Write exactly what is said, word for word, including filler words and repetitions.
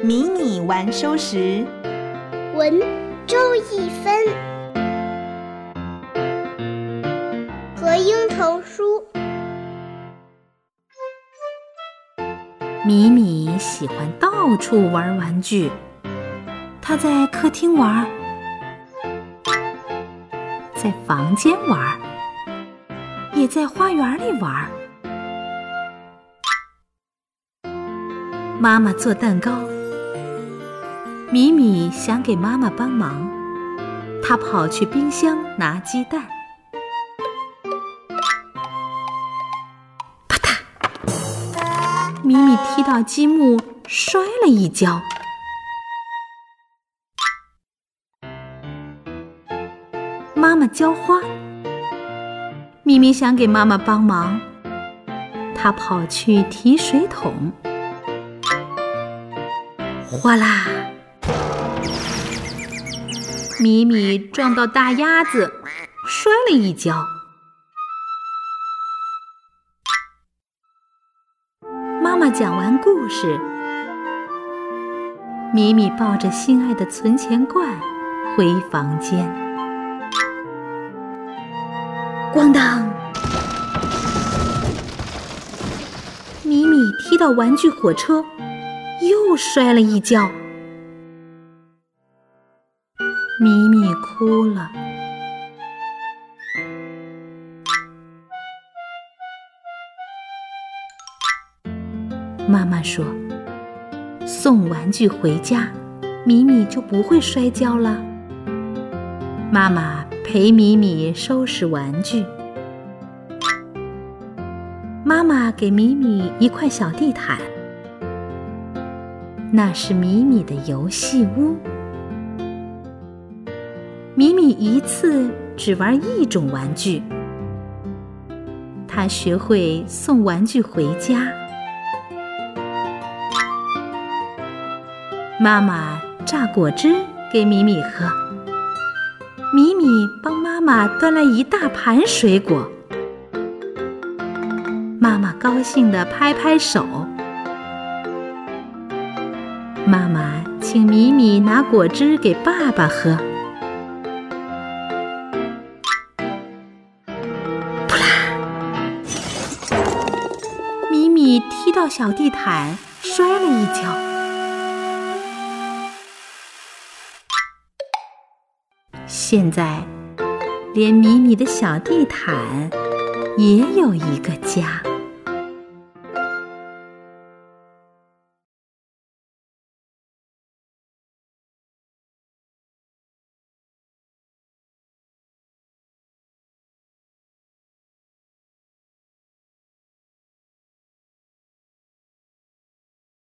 迷你玩收拾， 文周一芬，何英童书。 米米喜欢到处玩玩具，他在客厅玩，在房间玩，也在花园里玩。妈妈做蛋糕，米米想给妈妈帮忙，他跑去冰箱拿鸡蛋。啪嗒，米米踢到积木，摔了一跤。妈妈浇花，米米想给妈妈帮忙，他跑去提水桶。哗啦！米米撞到大鸭子，摔了一跤。妈妈讲完故事，米米抱着心爱的存钱罐回房间。咣当！米米踢到玩具火车，又摔了一跤。米米哭了。妈妈说，送玩具回家，米米就不会摔跤了。妈妈陪米米收拾玩具。妈妈给米米一块小地毯，那是米米的游戏屋。米米一次只玩一种玩具，他学会送玩具回家。妈妈榨果汁给米米喝，米米帮妈妈端来一大盘水果。妈妈高兴地拍拍手。妈妈请米米拿果汁给爸爸喝。扑啦！米米踢到小地毯，摔了一跤。现在，连米米的小地毯也有一个家。